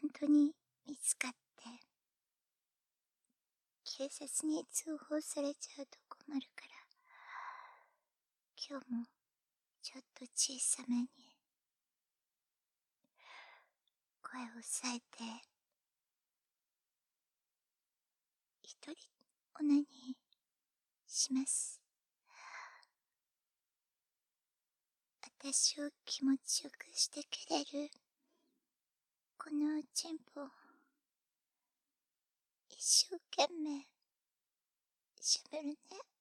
本当に見つかって、警察に通報されちゃうと困るから、今日もちょっと小さめに声を抑えて、一人オナニーします。私を気持ちよくしてくれるこのチンポを一生懸命しゃべるね。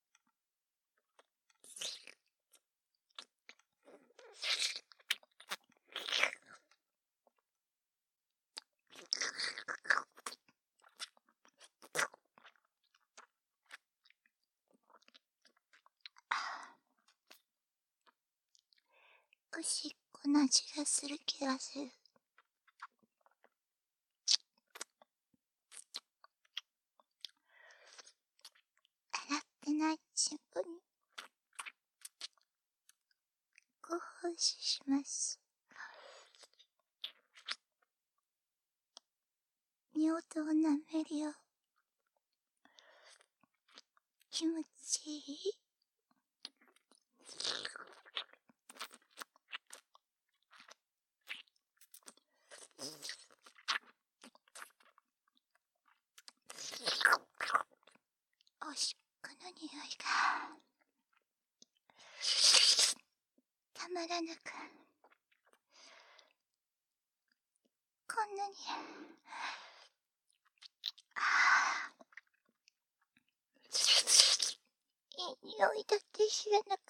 おしっこの味がする気がする。洗ってないチンポにご奉仕します。尿道を舐めるよ。気持ちいい？おしっこの匂いがたまらなく、こんなにいい匂いだって知らなかった。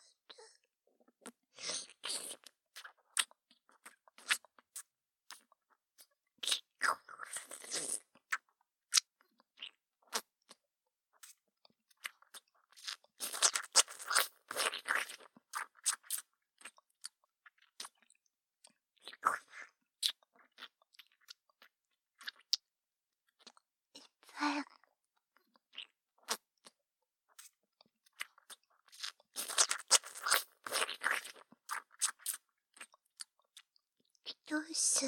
どうすよ。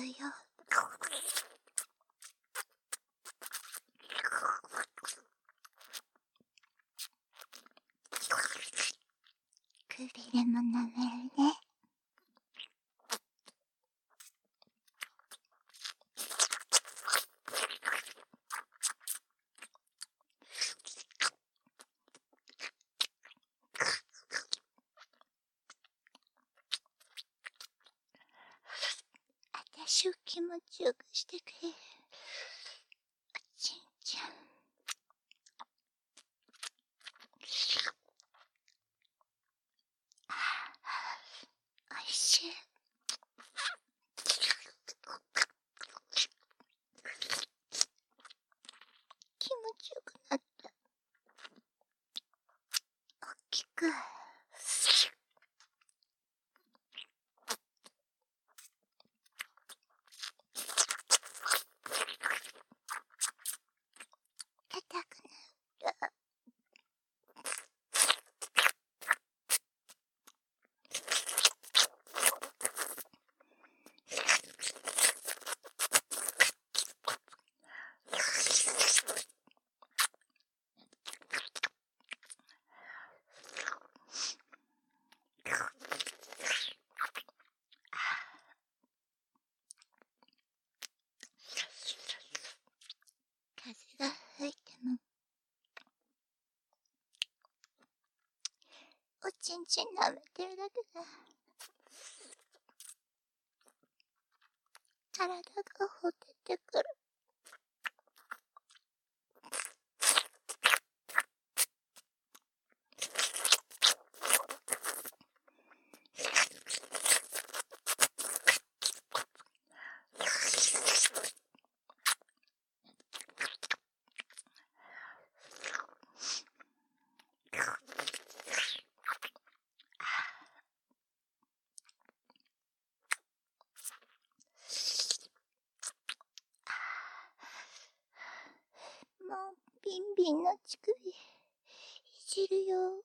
くびれも舐めるね。私を気持ちよくしてくれるおちんちゃん。おいしい。気持ちよくなった。大きく。硬くなった。風が吹いてもおちんちん舐めてるだけで体がほてってくる。もうビンビンの乳首いじるよ。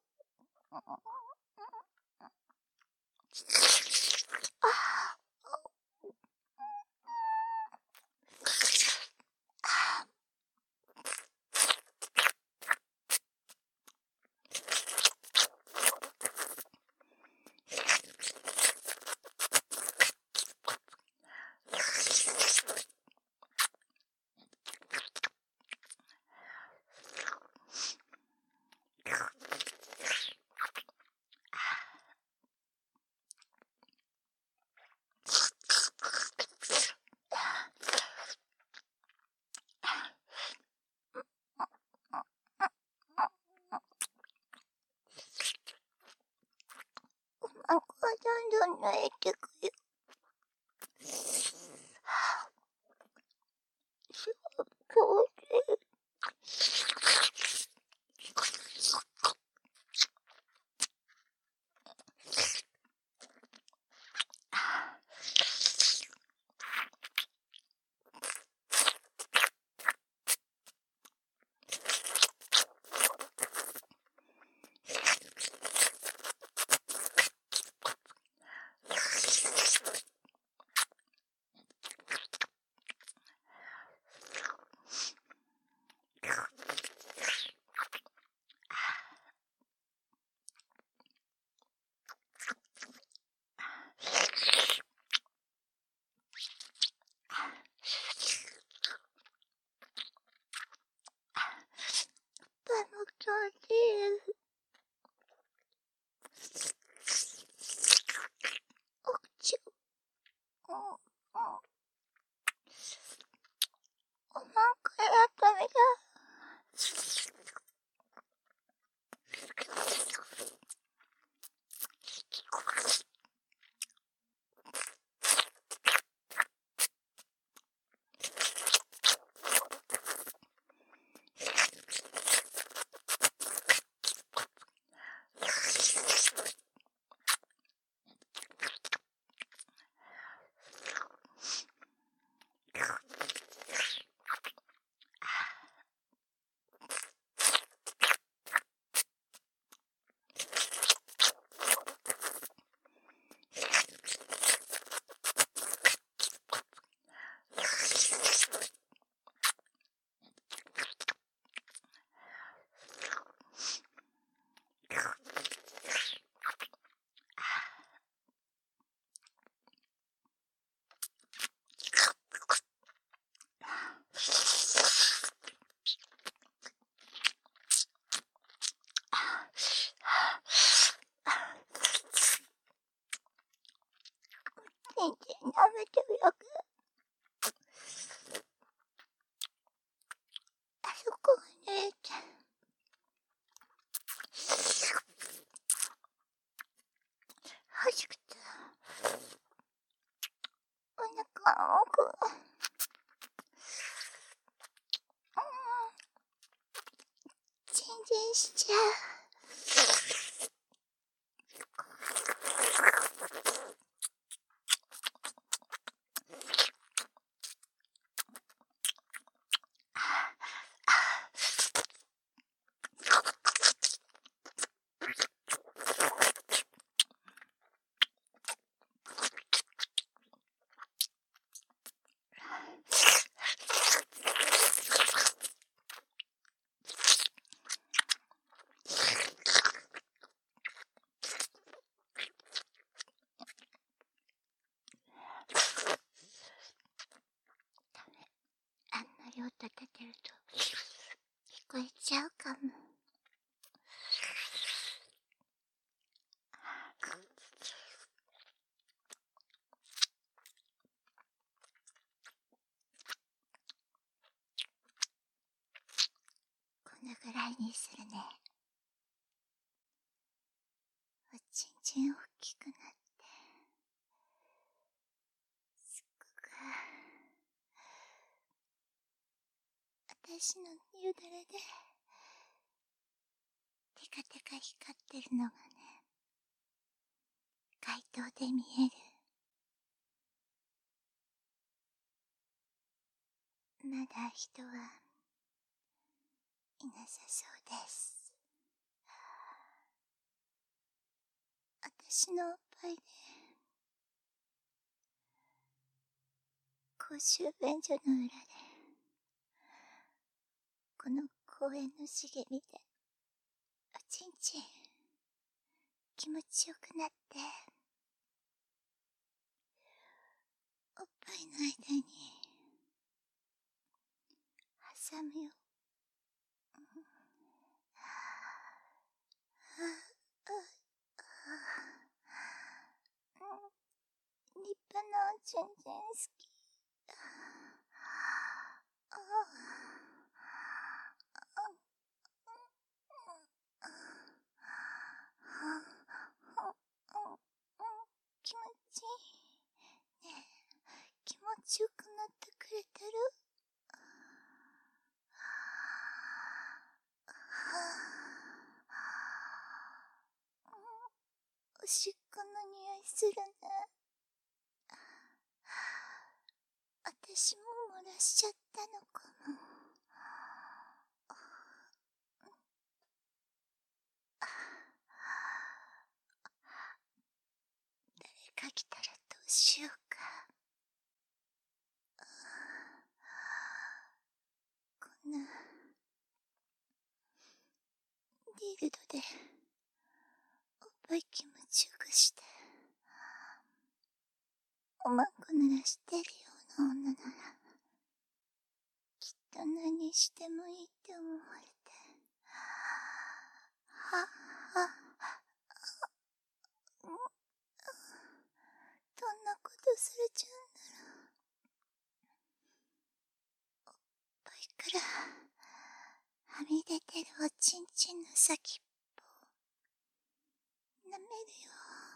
どんどん泣いてくよ。そうパも気持ちいいです。お口を、お腹やったみたい。全然舐めてみよく。あそこが濡れて。欲しくて。お腹の奥が。全然しちゃう。あんまり音立てると聞こえちゃうかも。このぐらいにするね。おちんちん大きくなって、すっごく私のよだれでテカテカ光ってるのがね、街灯で見える。まだ人はいなさそうです。私のおっぱいで公衆便所の裏でこの公園の茂みでおちんちん気持ちよくなっておっぱいの間に挟むよ。立派なおちんちん好き。 ち。ねえ、気持ちよくなってくれてる？おしっこの匂いするね。あたしも漏らしちゃったのかも。誰か来たらどうしようか。こんなディルドでおっぱい気持ちよくしておまんこ鳴らしてるような女ならきっと何してもいいって思われて、はっはっ、どんなことされちゃうんだろう。おっぱいからはみ出てるおちんちんの先っぽ舐めるよ。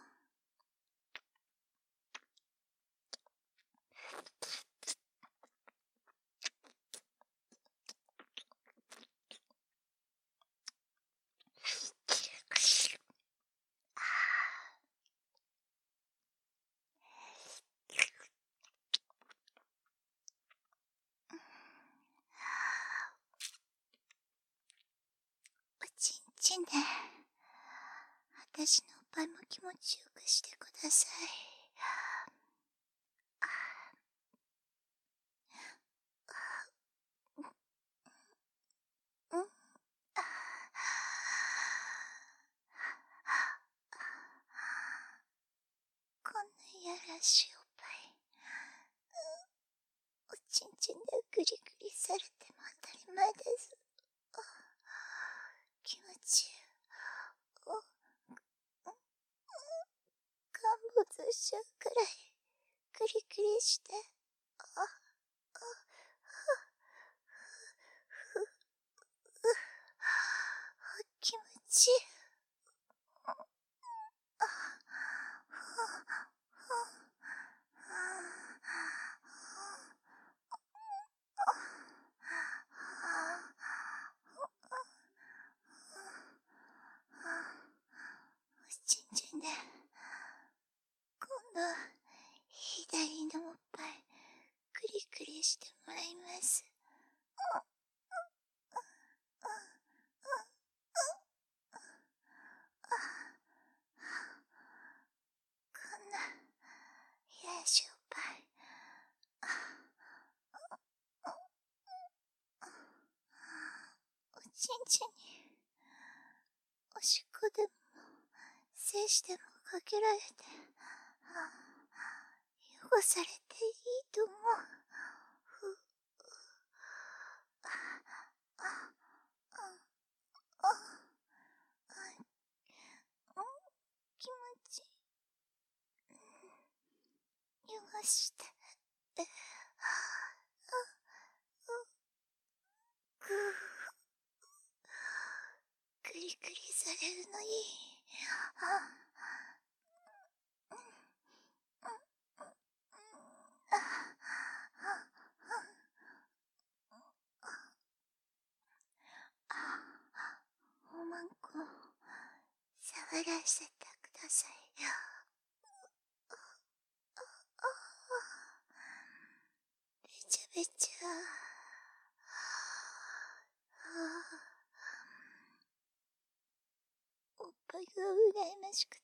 おちんちんで私のおっぱいも気持ちよくしてください。うん、こんないやらしいおっぱい、おちんちんでグリグリされても当たり前です。気持ちいい。陥没しちゃうくらいグリグリして、気持ちいい。おちんちんで今度左のおっぱいグリグリしてもらいます。こんないやしいおっぱい、おちんちんにおしっこでも精子でもかけられて汚されていいと思う。気持ち汚して、グリグリされるのいい。おまんこ触らせてくださいよ。べちゃべちゃ。おっぱいが羨ましくて、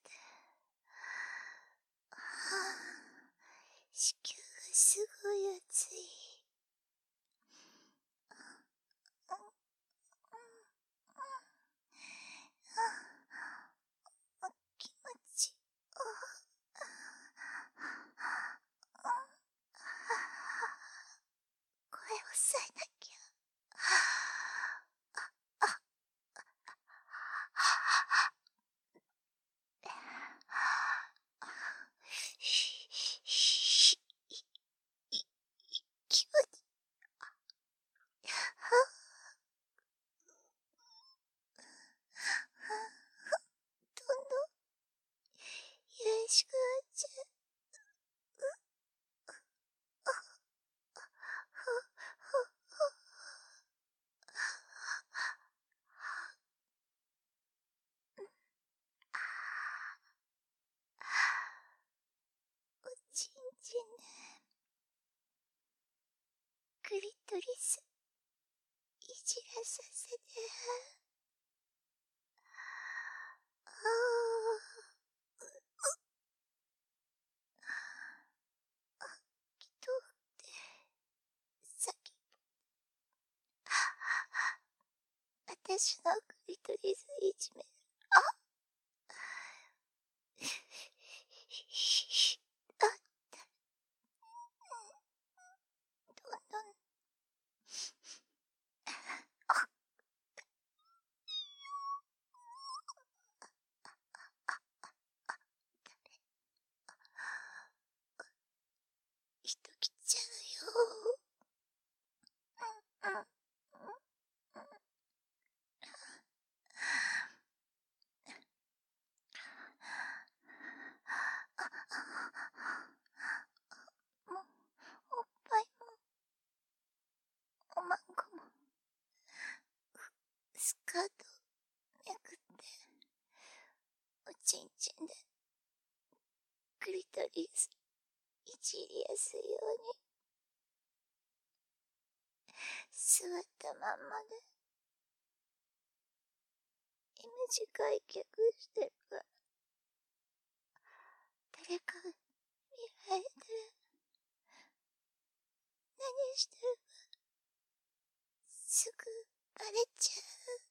子宮がすごい熱い。気持ちいい。声を抑えなきゃ。 ちんでクリトリスいじらさせて。ああ、きとって叫ぶ。私のクリトリスいじめる。あった。どんどん。人来ちゃうよ。もう、おっぱいも、おまんこも、スカートめくって、おちんちんで、クリトリス、いじりやすいように、座ったまんまで、M 字開脚してるから、誰かが見られたら、何してるか、すぐバレちゃう。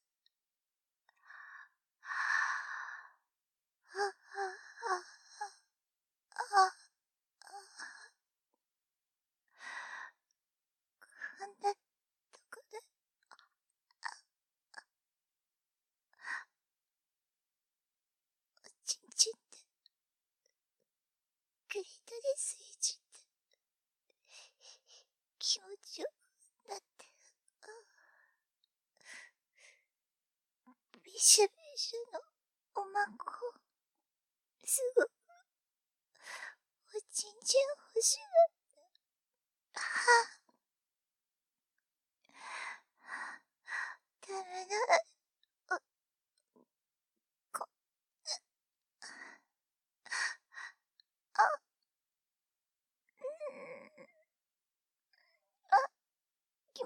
ああ、ああ、ああ、こんなとこで、おちんちんで、クリトリスいじって、気持ちよくなって、びしゃびしゃのおまんこ、すぐ、おちんちん欲しがって、ダメだ、こ、あ、あ、き、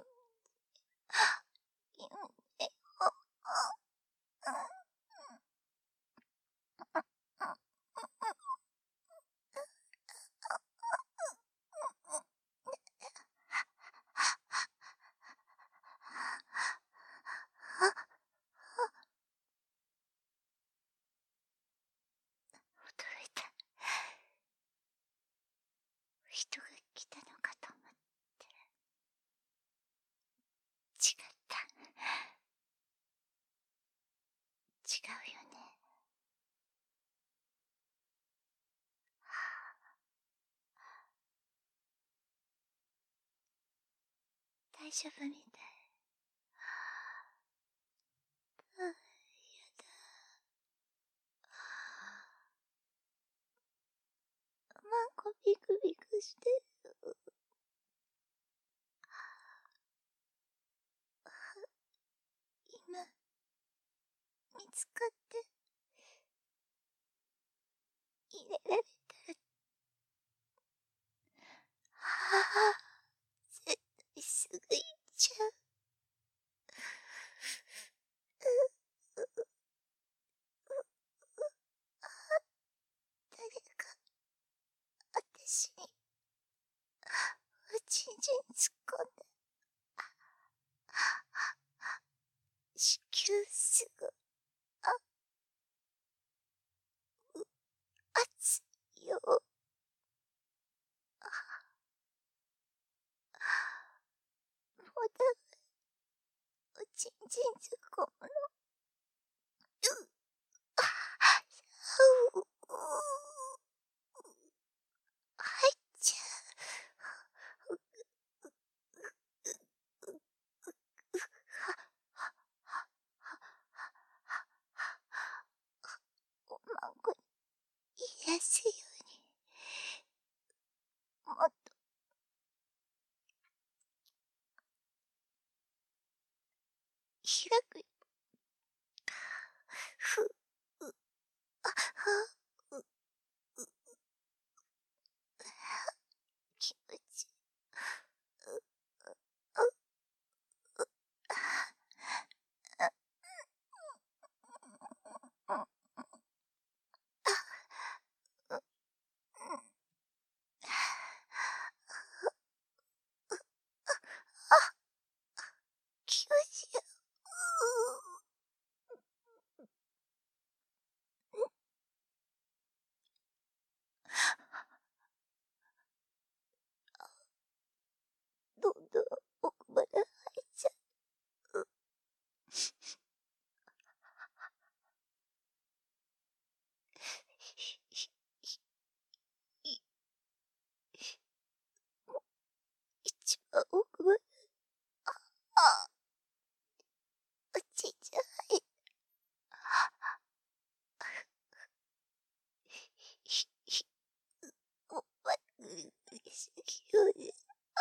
き、え、お、驚いた。人が来たのかと思って。違った。違うよね。大丈夫みたい。やだ。マンコビクビクしてる。今、見つかって、入れられたら、絶対すぐ行っちゃう。誰か、私に、おちんちん突っ込んで、子宮すぐ、熱いよ。もうダメ。おちんちん突っ込むの。入っちゃう。おまんこに入れやすいように、もっと開くよ。 奥まで、あ、おちんちゃん入った。おっぱいぐりぐりすぎよね。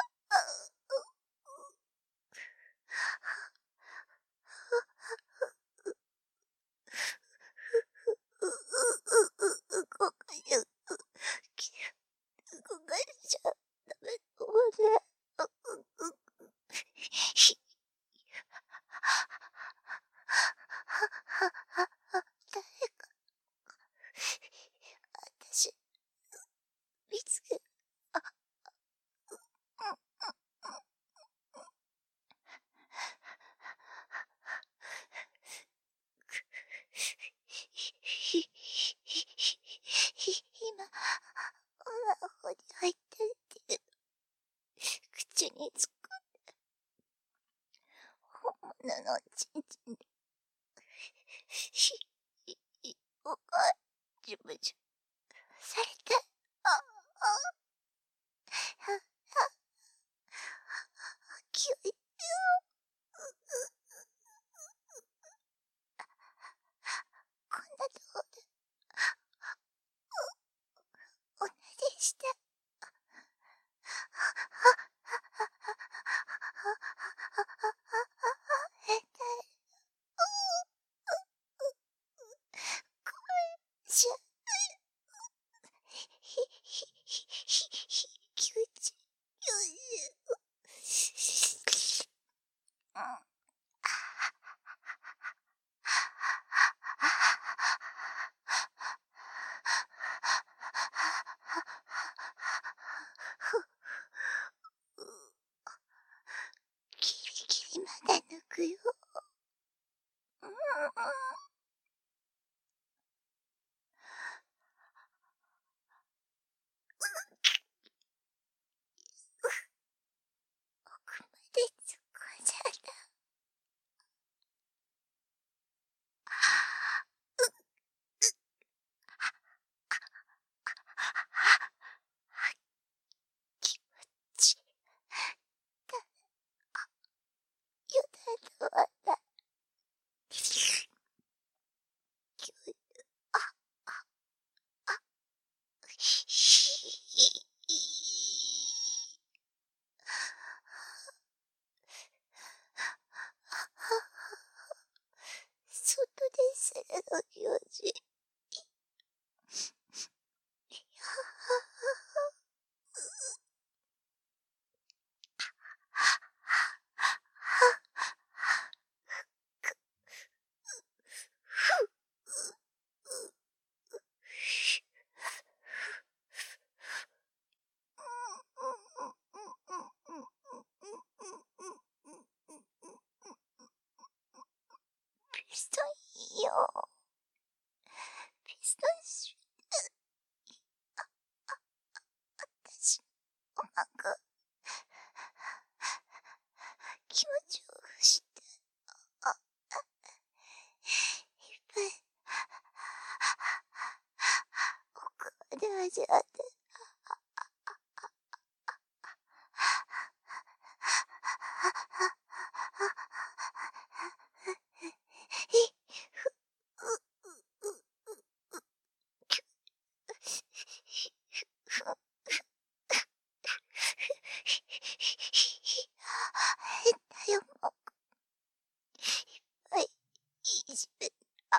動かしちゃダメかもね。誰か、私、見つけ、今、女の方に入ってるけど、口につく本物のちんちんで、おかじゅぶじゅされて、きゅい、こんなとこで、おなりして、変態、しゃ、きゅうち、ギリギリまで抜くよ。奥まで突っ込んじゃった。気持ちいい。よだれ止まった。外でするの用事。ピストンいいよ。ピストンし、私、おまく、気持ちを伏して、いっぱい、奥まで味わって、変だよ、もう。はい、いいじめ。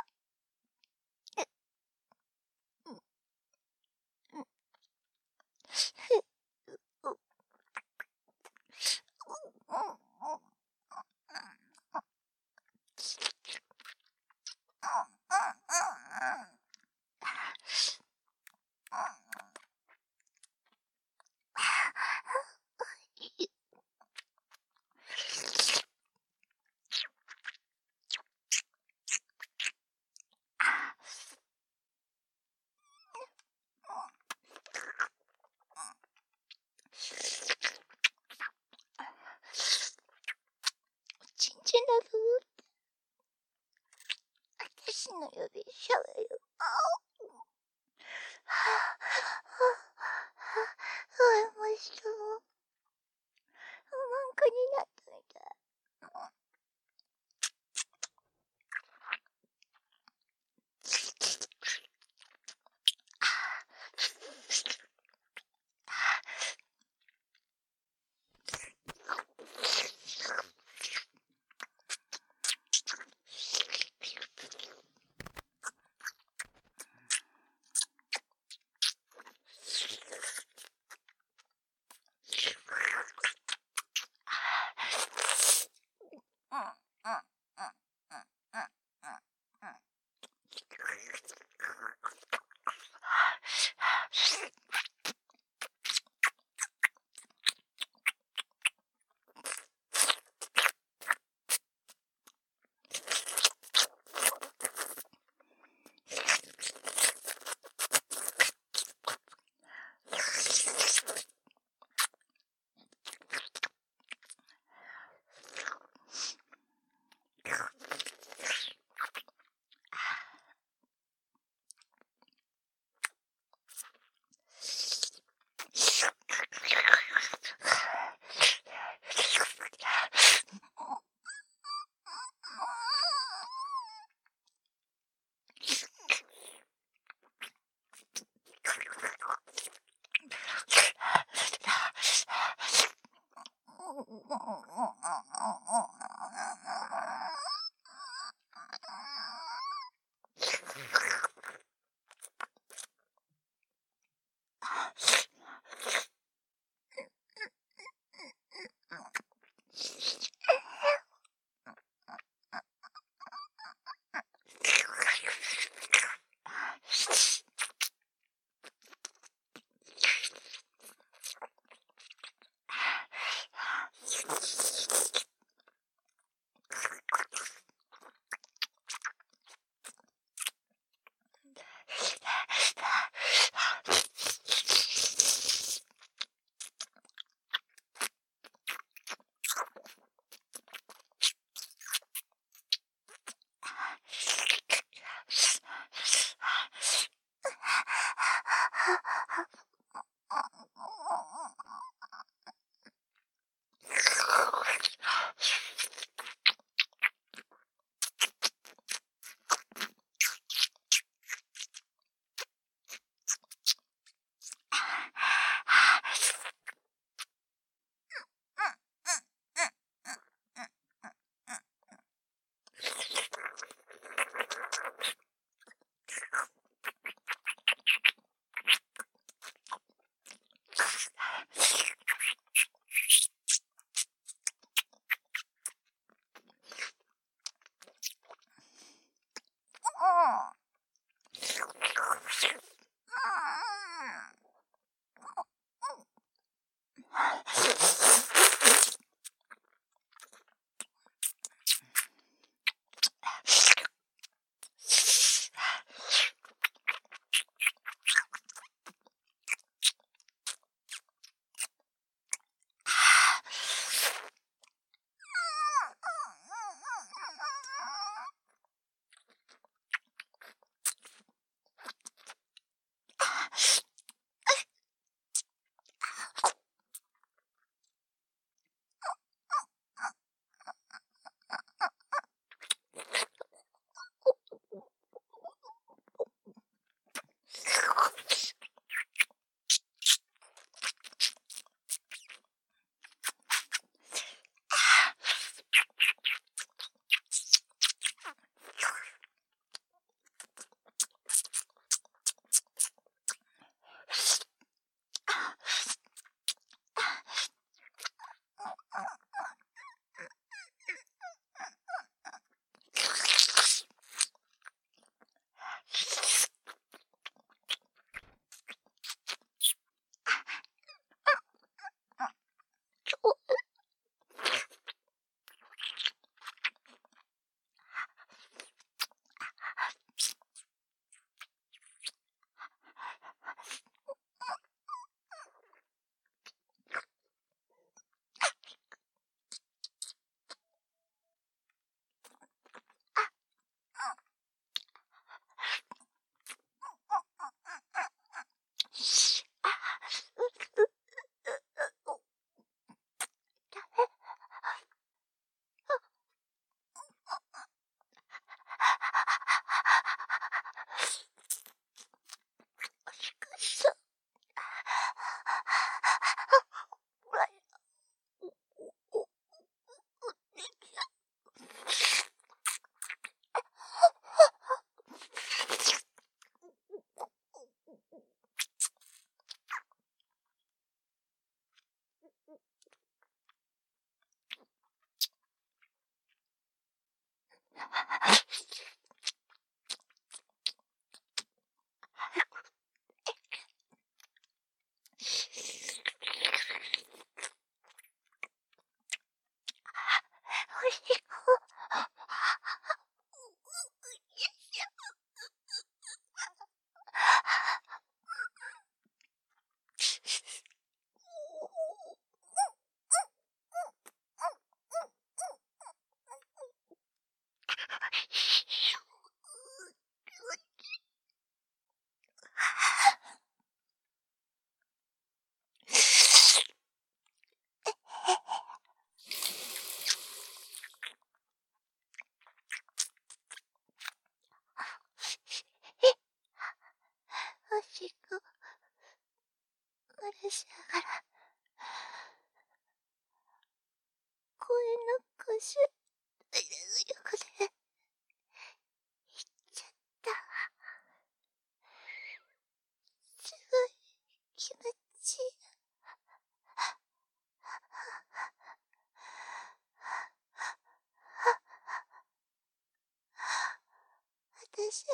ちんちんだぞ。私の指しゃべる。もう一度。 しながら私、横で、言っちゃった。すごい、気持ちいい。私、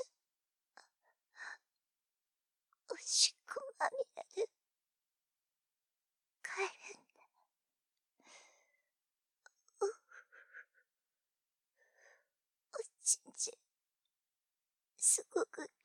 おしっこまみれで、帰るんだ。おちんちん、すごく